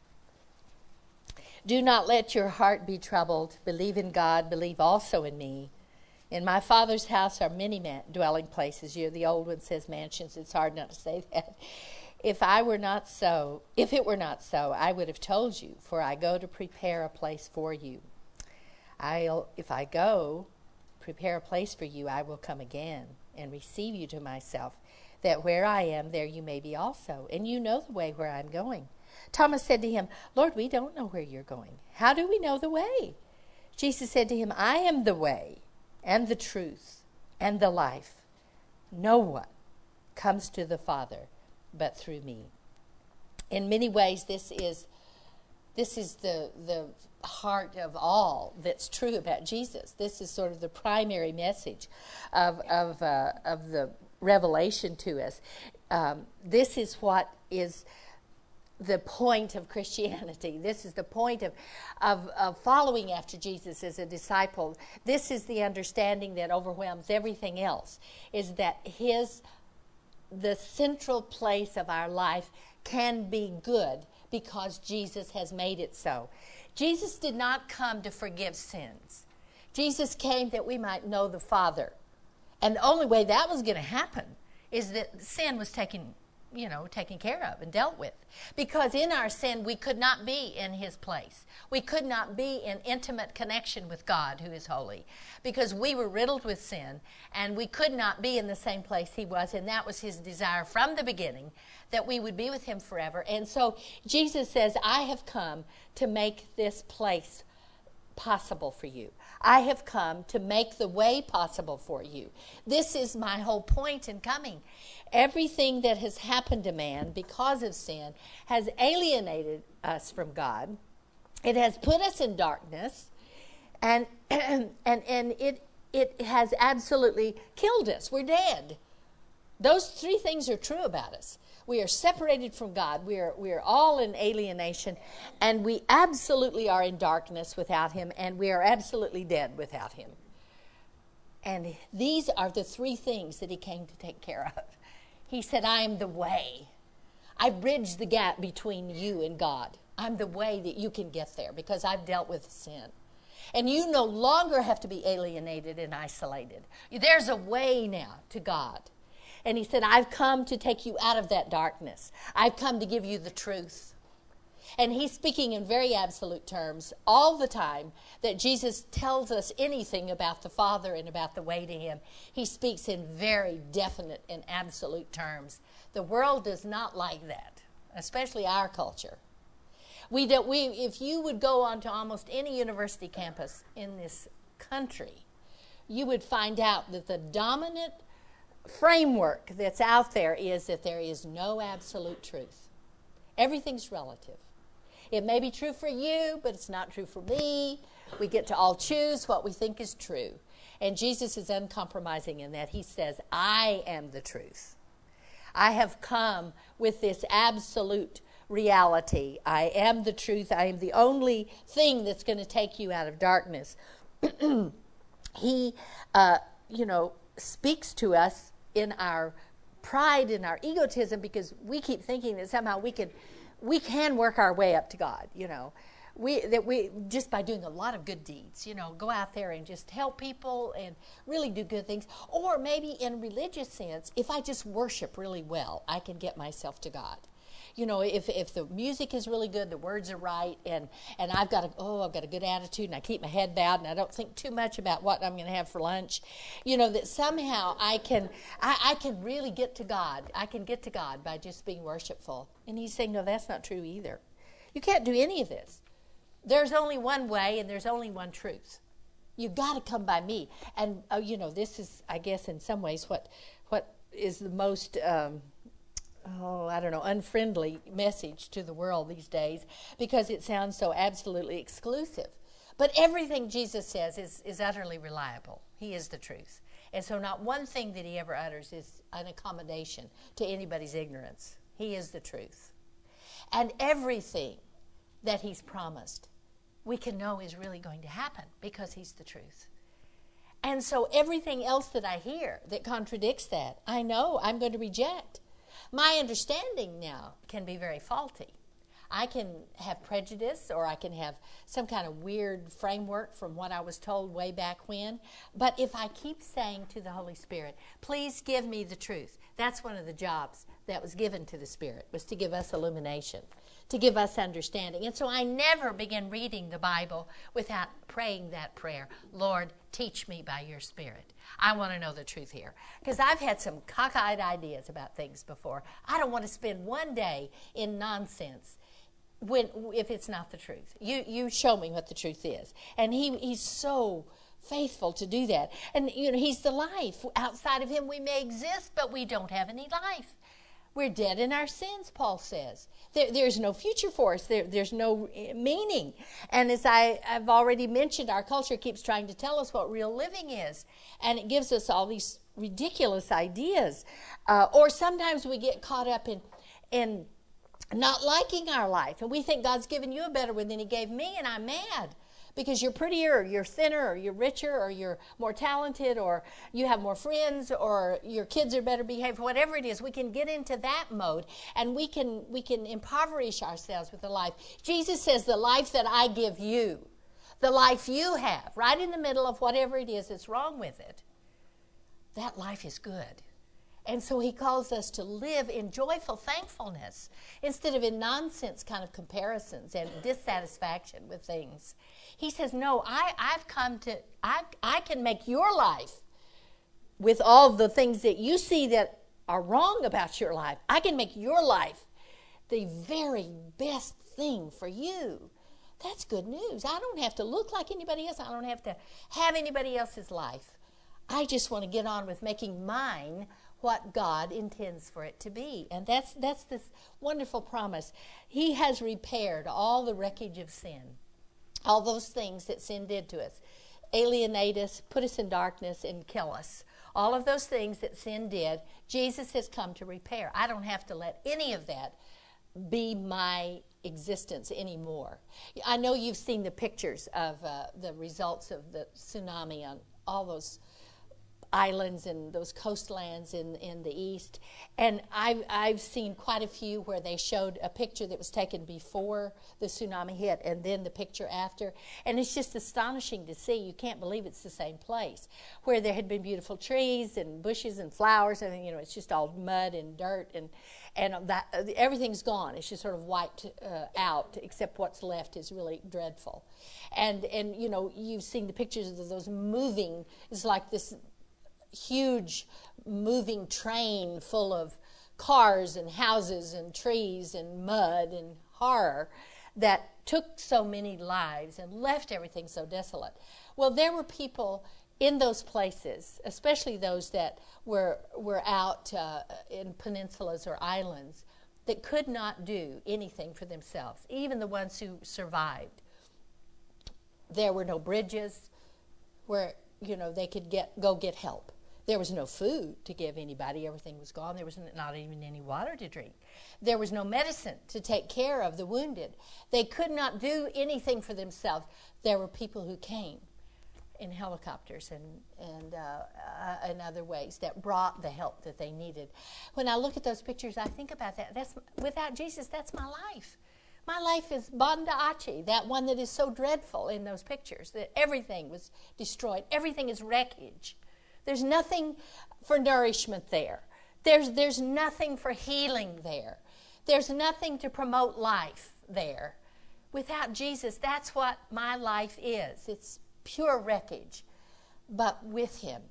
Do not let your heart be troubled. Believe in God. Believe also in me. In my Father's house are many dwelling places. The old one says mansions. It's hard not to say that. If it were not so, I would have told you, for I go to prepare a place for you. If I go prepare a place for you, I will come again and receive you to myself, that where I am, there you may be also. And you know the way where I'm going. Thomas said to him, Lord, we don't know where you're going. How do we know the way? Jesus said to him, I am the way and the truth and the life. No one comes to the Father but through me. In many ways, this is the heart of all that's true about Jesus. This is sort of the primary message of the revelation to us. This is what is the point of Christianity. This is the point of following after Jesus as a disciple. This is the understanding that overwhelms everything else, is that the central place of our life can be good because Jesus has made it so. Jesus did not come to forgive sins. Jesus came that we might know the Father. And the only way that was going to happen is that sin was taken care of and dealt with. Because in our sin, we could not be in his place. We could not be in intimate connection with God, who is holy, because we were riddled with sin, and we could not be in the same place he was, and that was his desire from the beginning, that we would be with him forever. And so Jesus says, I have come to make this place possible for you. I have come to make the way possible for you. This is my whole point in coming. Everything that has happened to man because of sin has alienated us from God. It has put us in darkness, and it has absolutely killed us. We're dead. Those three things are true about us. We are separated from God. We are all in alienation, and we absolutely are in darkness without him, and we are absolutely dead without him. And these are the three things that he came to take care of. He said, I am the way. I bridge the gap between you and God. I'm the way that you can get there because I've dealt with sin. And you no longer have to be alienated and isolated. There's a way now to God. And he said, I've come to take you out of that darkness. I've come to give you the truth. And he's speaking in very absolute terms all the time that Jesus tells us anything about the Father and about the way to him. He speaks in very definite and absolute terms. The world does not like that, especially our culture. If you would go onto almost any university campus in this country, you would find out that the dominant framework that's out there is that there is no absolute truth. Everything's relative. It may be true for you, but it's not true for me. We get to all choose what we think is true. And Jesus is uncompromising in that. He says, I am the truth. I have come with this absolute reality. I am the truth. I am the only thing that's going to take you out of darkness. He, speaks to us in our pride and our egotism because we keep thinking that somehow we can work our way up to God, we just by doing a lot of good deeds, go out there and just help people and really do good things. Or maybe in religious sense, if I just worship really well, I can get myself to God. if the music is really good, the words are right, and I've got a good attitude, and I keep my head bowed, and I don't think too much about what I'm going to have for lunch, that somehow I can really get to God. I can get to God by just being worshipful. And he's saying, no, that's not true either. You can't do any of this. There's only one way, and there's only one truth. You've got to come by me. And, this is, I guess, in some ways what is the most, unfriendly message to the world these days, because it sounds so absolutely exclusive. But everything Jesus says is utterly reliable. He is the truth. And so not one thing that he ever utters is an accommodation to anybody's ignorance. He is the truth. And everything that he's promised, we can know is really going to happen because he's the truth. And so everything else that I hear that contradicts that, I know I'm going to reject. My understanding now can be very faulty. I can have prejudice, or I can have some kind of weird framework from what I was told way back when. But if I keep saying to the Holy Spirit, please give me the truth, that's one of the jobs that was given to the Spirit, was to give us illumination, to give us understanding. And so I never begin reading the Bible without praying that prayer, Lord, teach me by your Spirit. I want to know the truth here. Because I've had some cockeyed ideas about things before. I don't want to spend one day in nonsense if it's not the truth. You show me what the truth is. And he's so faithful to do that. And he's the life. Outside of him we may exist, but we don't have any life. We're dead in our sins, Paul says. There's no future for us. There's no meaning. And as I've already mentioned, our culture keeps trying to tell us what real living is. And it gives us all these ridiculous ideas. Or sometimes we get caught up in not liking our life. And we think God's given you a better one than he gave me, and I'm mad. Because you're prettier, or you're thinner, or you're richer, or you're more talented, or you have more friends, or your kids are better behaved, whatever it is, we can get into that mode, and we can impoverish ourselves with the life. Jesus says, the life that I give you, the life you have, right in the middle of whatever it is that's wrong with it, that life is good. And so he calls us to live in joyful thankfulness instead of in nonsense kind of comparisons and dissatisfaction with things. He says, no, I can make your life, with all the things that you see that are wrong about your life, I can make your life the very best thing for you. That's good news. I don't have to look like anybody else. I don't have to have anybody else's life. I just want to get on with making mine what God intends for it to be. And that's this wonderful promise. He has repaired all the wreckage of sin, all those things that sin did to us, alienate us, put us in darkness, and kill us. All of those things that sin did, Jesus has come to repair. I don't have to let any of that be my existence anymore. I know you've seen the pictures of the results of the tsunami on all those islands and those coastlands in the east. And I've seen quite a few where they showed a picture that was taken before the tsunami hit and then the picture after. And it's just astonishing to see. You can't believe it's the same place. Where there had been beautiful trees and bushes and flowers, and it's just all mud and dirt, and that everything's gone. It's just sort of wiped out, except what's left is really dreadful. And you've seen the pictures of those moving. It's like this huge moving train full of cars and houses and trees and mud and horror that took so many lives and left everything so desolate. Well, there were people in those places, especially those that were out in peninsulas or islands, that could not do anything for themselves, even the ones who survived. There were no bridges where they could go get help. There was no food to give anybody. Everything was gone. There was not even any water to drink. There was no medicine to take care of the wounded. They could not do anything for themselves. There were people who came in helicopters and other ways that brought the help that they needed. When I look at those pictures, I think about that. Without Jesus, that's my life. My life is Banda Aceh, that one that is so dreadful in those pictures, that everything was destroyed. Everything is wreckage. There's nothing for nourishment there. There's nothing for healing there. There's nothing to promote life there. Without Jesus, that's what my life is. It's pure wreckage. But with him,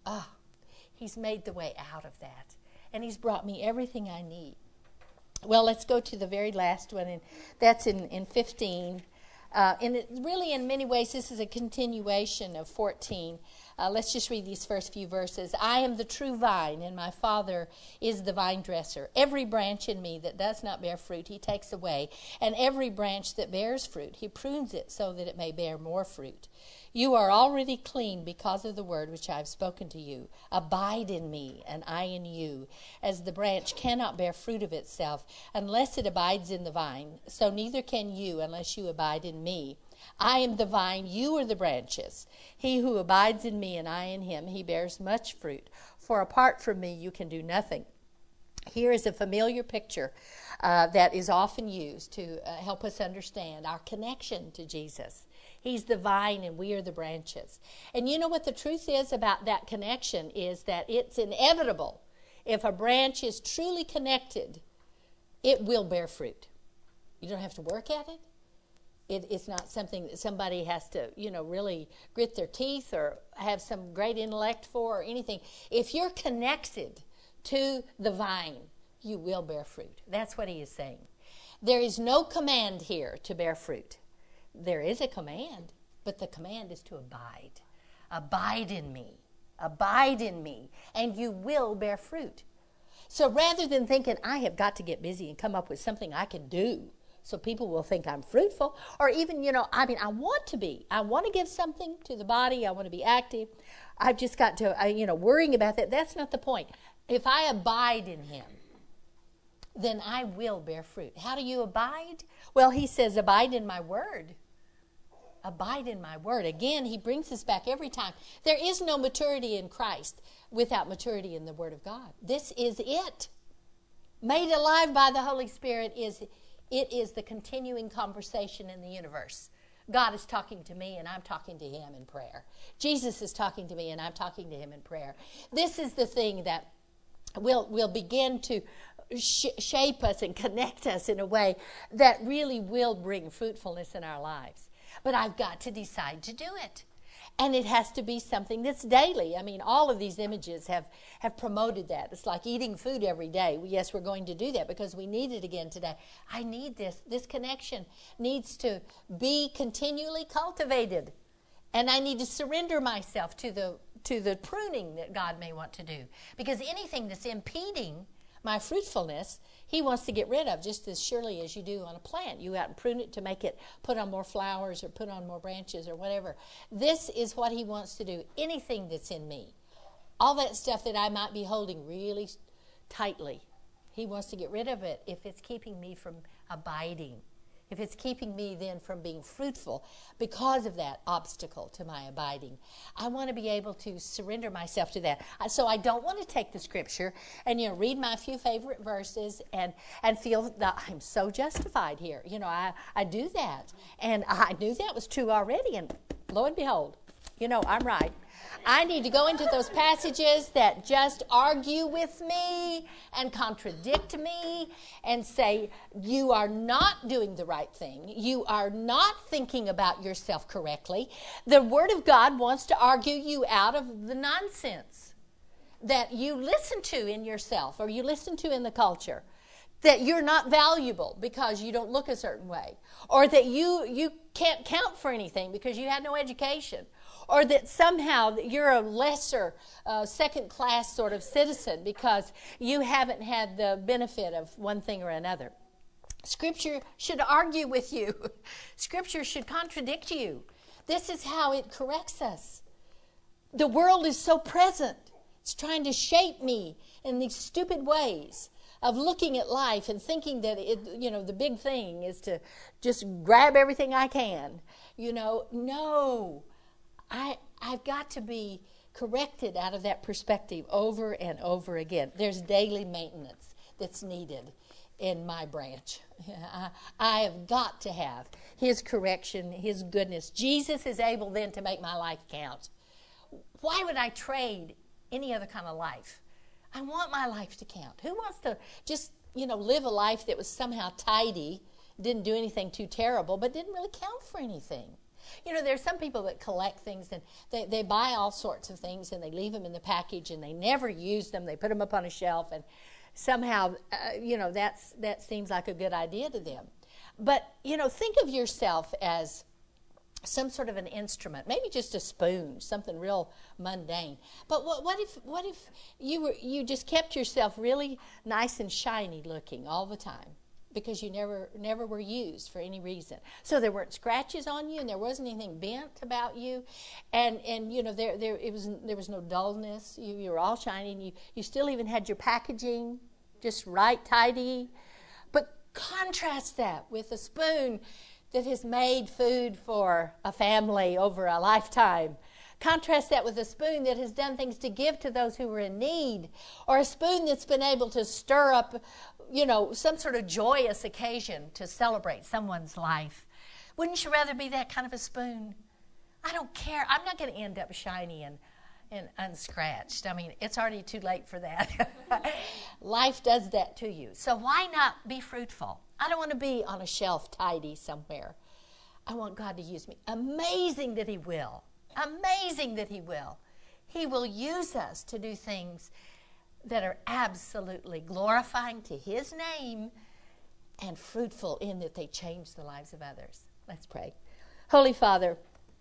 he's made the way out of that. And he's brought me everything I need. Well, let's go to the very last one, and that's in 15. And it really, in many ways, this is a continuation of 14. Let's just read these first few verses. I am the true vine, and my Father is the vine dresser. Every branch in me that does not bear fruit, he takes away. And every branch that bears fruit, he prunes it so that it may bear more fruit. You are already clean because of the word which I have spoken to you. Abide in me, and I in you. As the branch cannot bear fruit of itself unless it abides in the vine, so neither can you unless you abide in me. I am the vine, you are the branches. He who abides in me and I in him, he bears much fruit. For apart from me, you can do nothing. Here is a familiar picture that is often used to help us understand our connection to Jesus. He's the vine and we are the branches. And you know what the truth is about that connection is that it's inevitable. If a branch is truly connected, it will bear fruit. You don't have to work at it. It's not something that somebody has to, really grit their teeth or have some great intellect for or anything. If you're connected to the vine, you will bear fruit. That's what he is saying. There is no command here to bear fruit. There is a command, but the command is to abide. Abide in me. Abide in me, and you will bear fruit. So rather than thinking, I have got to get busy and come up with something I can do so people will think I'm fruitful, or even, I want to be. I want to give something to the body. I want to be active. I've just got to, worrying about that. That's not the point. If I abide in him, then I will bear fruit. How do you abide? Well, he says, abide in my word. Abide in my word. Again, he brings us back every time. There is no maturity in Christ without maturity in the word of God. This is it. Made alive by the Holy Spirit it is the continuing conversation in the universe. God is talking to me and I'm talking to him in prayer. Jesus is talking to me and I'm talking to him in prayer. This is the thing that will begin to shape us and connect us in a way that really will bring fruitfulness in our lives. But I've got to decide to do it. And it has to be something that's daily. All of these images have promoted that. It's like eating food every day. Yes, we're going to do that because we need it again today. I need this. This connection needs to be continually cultivated. And I need to surrender myself to the pruning that God may want to do. Because anything that's impeding my fruitfulness, he wants to get rid of just as surely as you do on a plant. You go out and prune it to make it put on more flowers or put on more branches or whatever. This is what he wants to do. Anything that's in me, all that stuff that I might be holding really tightly, he wants to get rid of it if it's keeping me from abiding. If it's keeping me then from being fruitful because of that obstacle to my abiding. I want to be able to surrender myself to that. So I don't want to take the scripture and, read my few favorite verses and feel that I'm so justified here. I do that. And I knew that was true already. And lo and behold, I'm right. I need to go into those passages that just argue with me and contradict me and say, you are not doing the right thing. You are not thinking about yourself correctly. The Word of God wants to argue you out of the nonsense that you listen to in yourself or you listen to in the culture. That you're not valuable because you don't look a certain way. Or that you can't count for anything because you had no education. Or that somehow you're a lesser, second-class sort of citizen because you haven't had the benefit of one thing or another. Scripture should argue with you. Scripture should contradict you. This is how it corrects us. The world is so present. It's trying to shape me in these stupid ways of looking at life and thinking that the big thing is to just grab everything I can. No. I've got to be corrected out of that perspective over and over again. There's daily maintenance that's needed in my branch. I have got to have his correction, his goodness. Jesus is able then to make my life count. Why would I trade any other kind of life? I want my life to count. Who wants to just live a life that was somehow tidy, didn't do anything too terrible, but didn't really count for anything. There's some people that collect things, and they buy all sorts of things, and they leave them in the package, and they never use them. They put them up on a shelf, and somehow, that seems like a good idea to them. But, think of yourself as some sort of an instrument, maybe just a spoon, something real mundane. But what if you just kept yourself really nice and shiny looking all the time, because you never were used for any reason. So there weren't scratches on you, and there wasn't anything bent about you, and there was no dullness. You were all shiny, and you still even had your packaging just right, tidy. But contrast that with a spoon that has made food for a family over a lifetime. Contrast that with a spoon that has done things to give to those who were in need, or a spoon that's been able to stir up, some sort of joyous occasion to celebrate someone's life. Wouldn't you rather be that kind of a spoon? I don't care. I'm not going to end up shiny and unscratched. I mean, it's already too late for that. Life does that to you. So why not be fruitful? I don't want to be on a shelf tidy somewhere. I want God to use me. Amazing that He will. Amazing that He will. He will use us to do things that are absolutely glorifying to His name and fruitful in that they change the lives of others. Let's pray. Holy Father,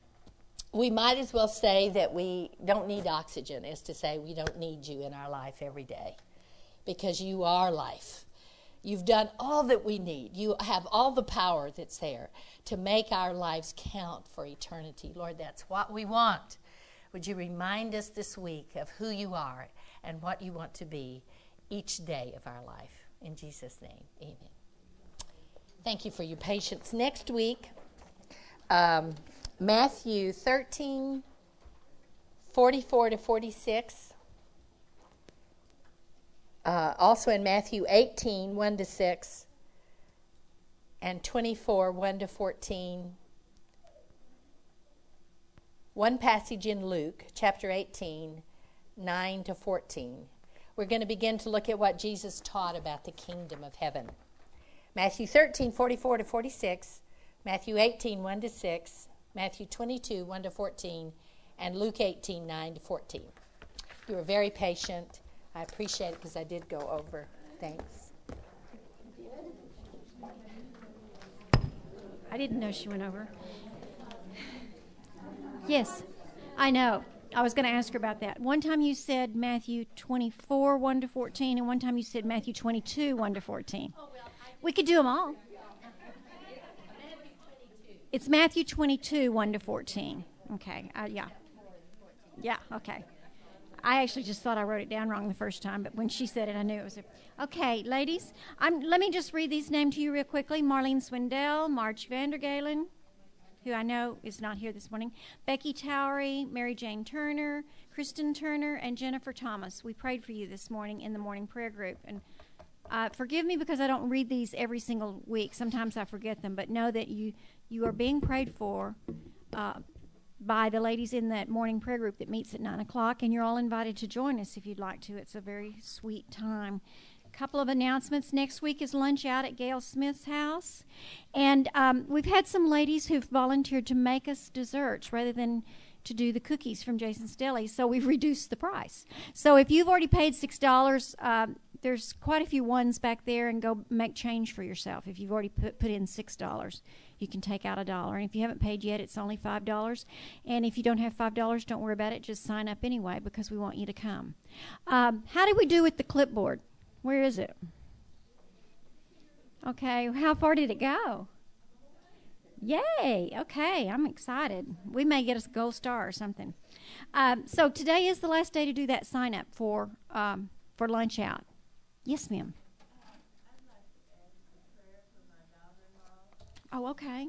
we might as well say that we don't need oxygen as to say we don't need You in our life every day, because You are life. You've done all that we need. You have all the power that's there to make our lives count for eternity. Lord, that's what we want. Would You remind us this week of who You are and what You want to be each day of our life. In Jesus' name, amen. Thank you for your patience. Next week, Matthew 13, 44 to 46. Also in Matthew 18, 1 to 6, and 24, 1 to 14. One passage in Luke, chapter 18, 9 to 14. We're going to begin to look at what Jesus taught about the kingdom of heaven. Matthew 13, 44 to 46, Matthew 18, 1 to 6, Matthew 22, 1 to 14, and Luke 18, 9 to 14. You were very patient. I appreciate it because I did go over. Thanks. I didn't know she went over. Yes, I know. I was going to ask her about that. One time you said Matthew 24, 1 to 14, and one time you said Matthew 22, 1 to 14. We could do them all. It's Matthew 22, 1 to 14. Okay, yeah. Yeah, okay. I actually just thought I wrote it down wrong the first time, but when she said it, I knew it was it. Okay, ladies, let me just read these names to you real quickly. Marlene Swindell, Marge Vandergalen, who I know is not here this morning, Becky Towery, Mary Jane Turner, Kristen Turner, and Jennifer Thomas. We prayed for you this morning in the morning prayer group. And forgive me because I don't read these every single week. Sometimes I forget them, but know that you are being prayed for by the ladies in that morning prayer group that meets at 9 o'clock, and you're all invited to join us if you'd like to. It's a very sweet time. A couple of announcements. Next week is lunch out at Gail Smith's house, and we've had some ladies who've volunteered to make us desserts rather than to do the cookies from Jason's Deli, so we've reduced the price. So if you've already paid $6, there's quite a few ones back there, and go make change for yourself. If you've already put in $6, you can take out $1. And if you haven't paid yet, it's only $5. And if you don't have $5, don't worry about it. Just sign up anyway, because we want you to come. How did we do with the clipboard? Where is it? Okay, how far did it go? Yay! Okay, I'm excited. We may get us a gold star or something. So today is the last day to do that sign up for lunch out. Yes, ma'am. Oh, okay.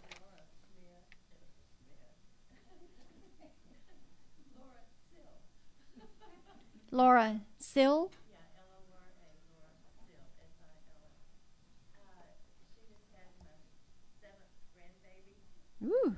Laura Sill. Ooh.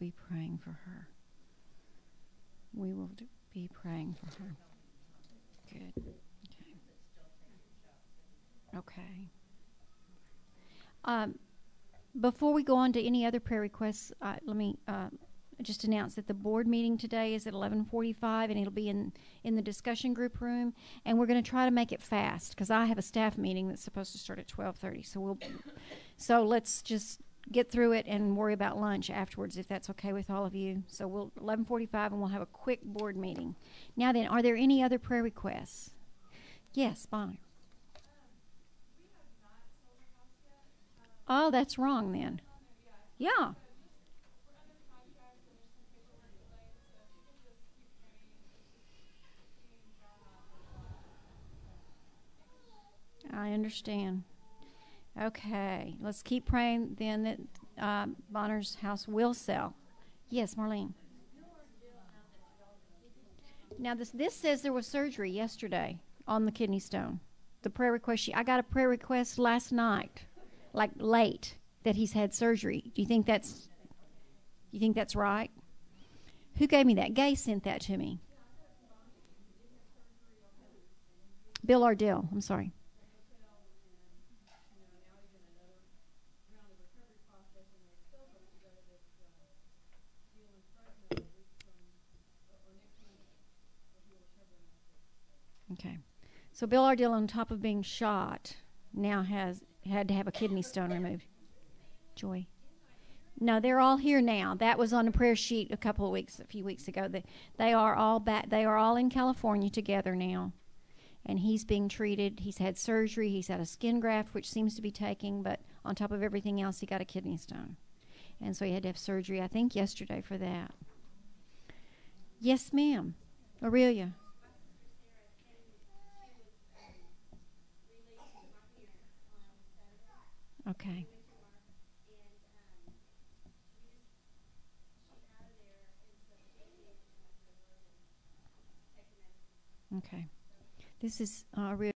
be praying for her. We will be praying for her. Good. Okay. Before we go on to any other prayer requests, let me just announce that the board meeting today is at 11:45, and it'll be in the discussion group room. And we're going to try to make it fast because I have a staff meeting that's supposed to start at 12:30. So let's just get through it and worry about lunch afterwards, if that's okay with all of you. So 11:45, and we'll have a quick board meeting. Now then, are there any other prayer requests? Yes, Bonnie. Oh, that's wrong then. Yeah. I understand. Okay, let's keep praying then that Bonner's house will sell. Yes, Marlene. Now this says there was surgery yesterday on the kidney stone. The prayer request. I got a prayer request last night, like late, that he's had surgery. Do you think that's right? Who gave me that? Gay sent that to me. Bill Ardell. I'm sorry. Okay. So Bill Ardell, on top of being shot, now had to have a kidney stone removed. Joy. No, they're all here now. That was on a prayer sheet a few weeks ago. They are all back. They are all in California together now, and he's being treated. He's had surgery. He's had a skin graft, which seems to be taking, but on top of everything else, he got a kidney stone, and so he had to have surgery. I think yesterday for that. Yes, ma'am. Aurelia. Okay. Okay. This is